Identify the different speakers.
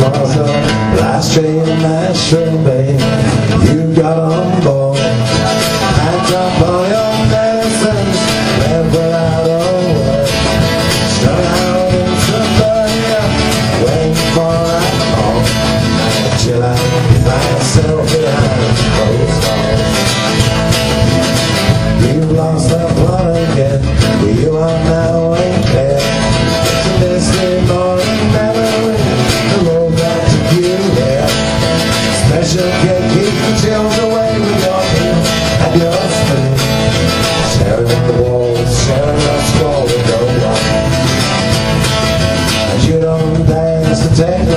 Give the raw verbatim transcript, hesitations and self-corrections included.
Speaker 1: 'cause the last train Nashville, babe, you got on board. Packed up all your medicines, left without a word. Strung out in Suburbia, waiting for that call. Chill out by yourself behind closed doors. You've lost the plot again, but you are now ain't there. It's a misty morning memory, the road back to you there. Special cake keeps the chills away with your heel and your spoon. Sharing the walls, sharing the squall with no one. And you don't dance to take